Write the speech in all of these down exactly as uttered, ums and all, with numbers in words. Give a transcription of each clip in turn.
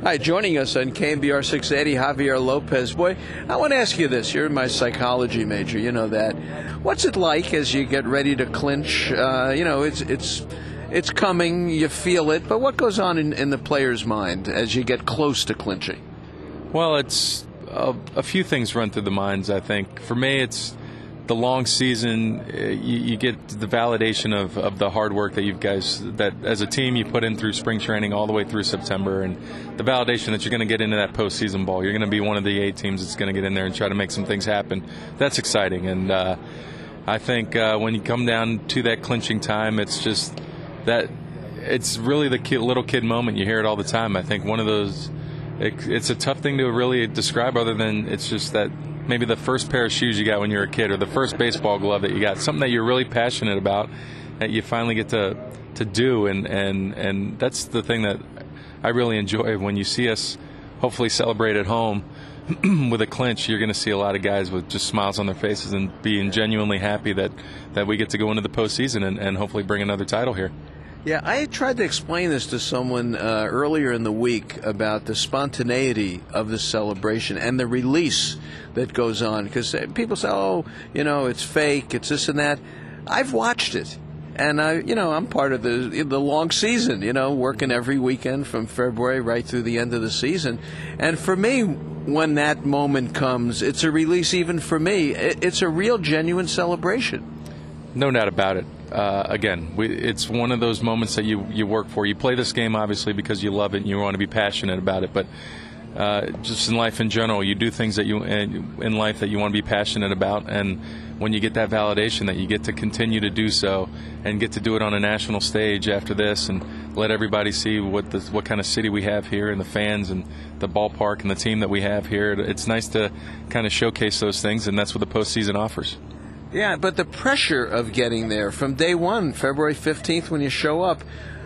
Hi, joining us on K M B R six eighty, Javier Lopez. Boy, I want to ask you this. You're my psychology major, you know that. What's it like as you get ready to clinch? Uh, you know, it's it's it's coming, you feel it, but what goes on in, in the player's mind as you get close to clinching? Well, it's a, a few things run through the minds, I think. For me, it's the long season. You, you get the validation of, of the hard work that you guys, that as a team you put in through spring training all the way through September, and the validation that you're going to get into that postseason ball. You're going to be one of the eight teams that's going to get in there and try to make some things happen. That's exciting, and uh, I think uh, when you come down to that clinching time, it's just that it's really the kid, little kid moment. You hear it all the time. I think one of those, it, it's a tough thing to really describe other than it's just that maybe the first pair of shoes you got when you were a kid, or the first baseball glove that you got, something that you're really passionate about that you finally get to to do, and, and, and that's the thing that I really enjoy. When you see us hopefully celebrate at home with a clinch, you're going to see a lot of guys with just smiles on their faces and being genuinely happy that, that we get to go into the postseason and, and hopefully bring another title here. Yeah, I tried to explain this to someone uh, earlier in the week about the spontaneity of the celebration and the release that goes on. Because people say, oh, you know, it's fake, it's this and that. I've watched it. And, I, you know, I'm part of the the long season, you know, working every weekend from February right through the end of the season. And for me, when that moment comes, it's a release even for me. It's a real, genuine celebration. No doubt about it. Uh, again, we, it's one of those moments that you, you work for. You play this game, obviously, because you love it and you want to be passionate about it. But uh, just in life in general, you do things that you in, in life that you want to be passionate about. And when you get that validation that you get to continue to do so and get to do it on a national stage after this and let everybody see what the, what kind of city we have here and the fans and the ballpark and the team that we have here, it's nice to kind of showcase those things, and that's what the postseason offers. Yeah, but the pressure of getting there from day one, February fifteenth, when you show up,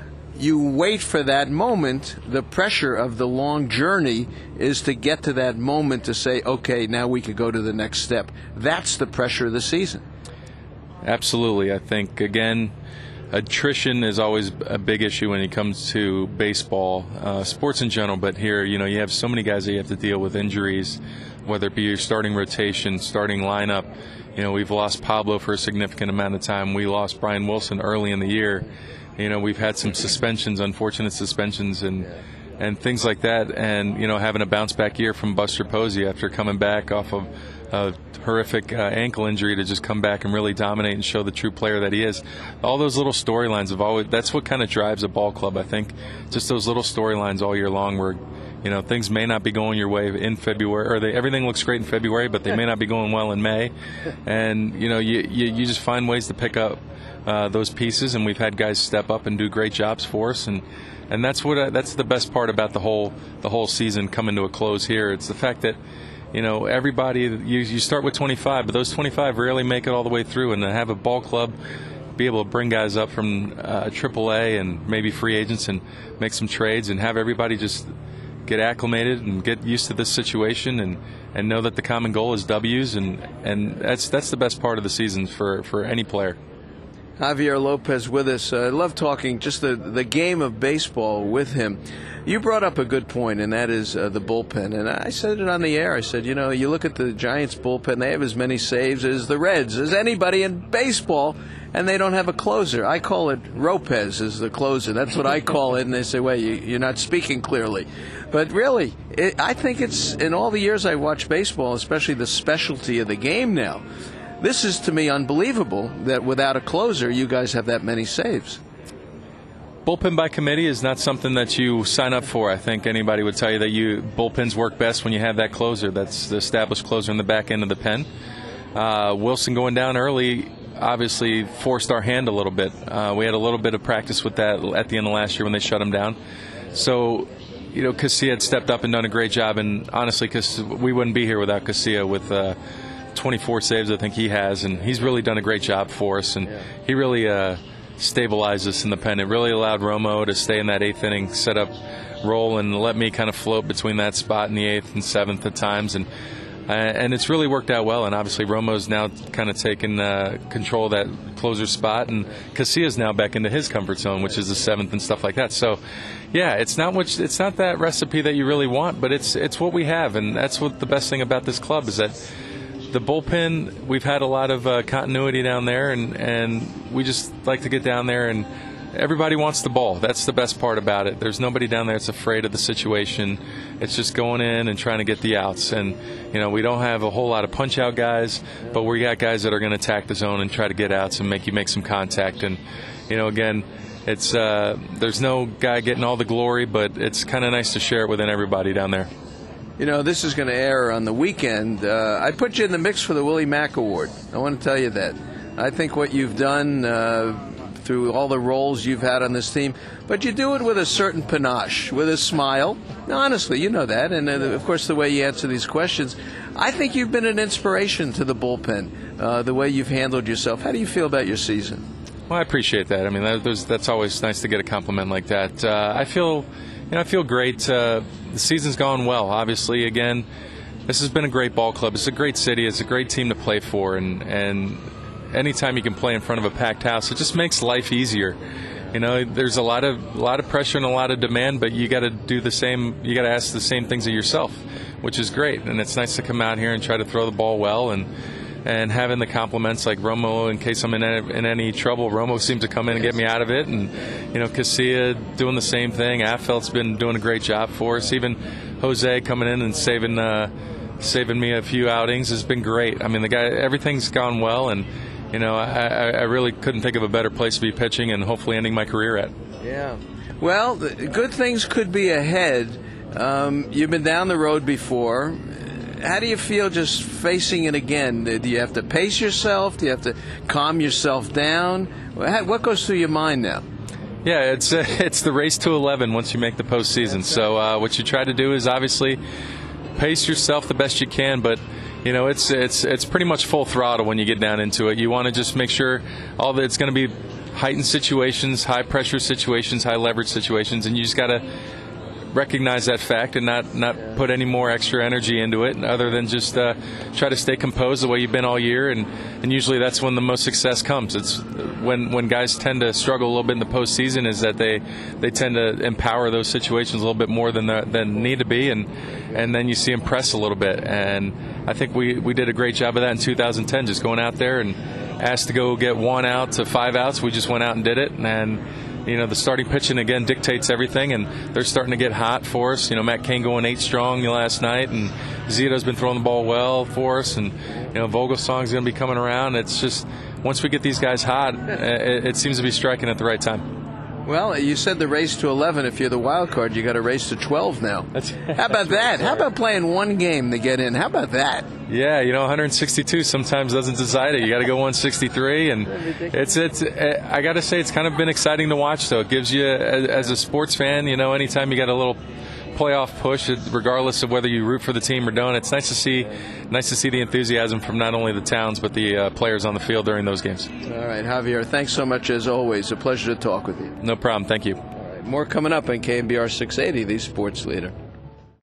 you wait for that moment. The pressure of the long journey is to get to that moment to say, okay, now we could go to the next step. That's the pressure of the season. Absolutely. I think, again, attrition is always a big issue when it comes to baseball, uh, sports in general, but here, you know, you have so many guys that you have to deal with injuries, whether it be your starting rotation, starting lineup. You know, we've lost Pablo for a significant amount of time. We lost Brian Wilson early in the year. You know, we've had some suspensions, unfortunate suspensions, and and things like that. And, you know, having a bounce-back year from Buster Posey after coming back off of a horrific uh, ankle injury to just come back and really dominate and show the true player that he is. All those little storylines have always, that's what kind of drives a ball club, I think. Just those little storylines all year long where, you know, things may not be going your way in February, or they, everything looks great in February, but they may not be going well in May. And, you know, you, you, you just find ways to pick up uh, those pieces, and we've had guys step up and do great jobs for us. And, and that's what I, that's the best part about the whole the whole season coming to a close here. It's the fact that, you know, everybody, you, you start with twenty-five, but those twenty-five rarely make it all the way through. And to have a ball club be able to bring guys up from uh, triple A and maybe free agents and make some trades and have everybody just get acclimated and get used to this situation and, and know that the common goal is W's, and, and that's that's the best part of the season for, for any player. Javier Lopez with us. I love talking just the, the game of baseball with him. You brought up a good point, and that is uh, the bullpen. And I said it on the air. I said, you know, you look at the Giants bullpen, they have as many saves as the Reds, as anybody in baseball, and they don't have a closer. I call it Ropez as the closer. That's what I call it. And they say, well, you, you're not speaking clearly. But really, it, I think it's, in all the years I watched baseball, especially the specialty of the game now, this is, to me, unbelievable that without a closer, you guys have that many saves. Bullpen by committee is not something that you sign up for. I think anybody would tell you that you bullpens work best when you have that closer. That's the established closer in the back end of the pen. Uh, Wilson going down early obviously forced our hand a little bit. Uh, we had a little bit of practice with that at the end of last year when they shut him down. So, you know, Casilla had stepped up and done a great job, and honestly, because we wouldn't be here without Casilla with uh, twenty-four saves I think he has, and he's really done a great job for us, and yeah. he really uh, stabilized us in the pen. It really allowed Romo to stay in that eighth inning setup role and let me kind of float between that spot in the eighth and seventh at times, and Uh, and it's really worked out well, and obviously Romo's now kind of taken uh, control of that closer spot, and Casilla's now back into his comfort zone, which is the seventh and stuff like that. So, yeah, it's not much, it's not that recipe that you really want, but it's it's what we have, and that's what the best thing about this club is that the bullpen, we've had a lot of uh, continuity down there, and, and we just like to get down there and everybody wants the ball. That's the best part about it. There's nobody down there that's afraid of the situation. It's just going in and trying to get the outs. And, you know, we don't have a whole lot of punch-out guys, but we got guys that are going to attack the zone and try to get outs and make you make some contact. And, you know, again, it's uh, there's no guy getting all the glory, but it's kind of nice to share it within everybody down there. You know, this is going to air on the weekend. Uh, I put you in the mix for the Willie Mack Award. I want to tell you that. I think what you've done uh, through all the roles you've had on this team, but you do it with a certain panache, with a smile. No, honestly, you know that, and uh, of course the way you answer these questions. I think you've been an inspiration to the bullpen, uh, the way you've handled yourself. How do you feel about your season? Well, I appreciate that. I mean, that, there's, that's always nice to get a compliment like that. Uh, I feel, you know, I feel great. Uh, the season's gone well. Obviously, again, this has been a great ball club. It's a great city. It's a great team to play for, and and. Anytime you can play in front of a packed house, it just makes life easier. You know, there's a lot of a lot of pressure and a lot of demand, but you got to do the same. You got to ask the same things of yourself, which is great. And it's nice to come out here and try to throw the ball well, and and having the compliments like Romo. In case I'm in any, in any trouble, Romo seems to come in and get me out of it. And you know, Casilla doing the same thing. Affeld's been doing a great job for us. Even Jose coming in and saving uh, saving me a few outings has been great. I mean, the guy, everything's gone well, and. You know, I, I really couldn't think of a better place to be pitching and hopefully ending my career at. Yeah. Well, good things could be ahead. Um, you've been down the road before. How do you feel just facing it again? Do you have to pace yourself? Do you have to calm yourself down? What goes through your mind now? Yeah, it's uh, it's the race to eleven once you make the postseason. So uh, what you try to do is obviously pace yourself the best you can, but you know, it's it's it's pretty much full throttle when you get down into it. You want to just make sure all that it's going to be heightened situations, high pressure situations, high leverage situations, and you just got to recognize that fact and not, not put any more extra energy into it other than just uh, try to stay composed the way you've been all year. And, and usually that's when the most success comes. It's when when guys tend to struggle a little bit in the postseason is that they they tend to empower those situations a little bit more than the, than need to be, and and then you see them press a little bit. And I think we, we did a great job of that in two thousand ten, just going out there and asked to go get one out to five outs. We just went out and did it, and you know, the starting pitching, again, dictates everything, and they're starting to get hot for us. You know, Matt Cain going eight strong last night, and Zito's been throwing the ball well for us, and, you know, Vogelsong's going to be coming around. It's just, once we get these guys hot, it, it seems to be striking at the right time. Well, you said the race to eleven. If you're the wild card, you got to race to twelve now. That's, How about that? How about playing one game to get in? How about that? Yeah, you know, one sixty-two sometimes doesn't decide it. You got to go one sixty-three, and it's it's. I got to say, it's kind of been exciting to watch. Though it gives you, as a sports fan, you know, anytime you got a little playoff push, regardless of whether you root for the team or don't, it's nice to see, nice to see the enthusiasm from not only the towns but the uh, players on the field during those games. All right, Javier, thanks so much as always. A pleasure to talk with you. No problem. Thank you. All right, more coming up on K M B R six eighty, the Sports Leader.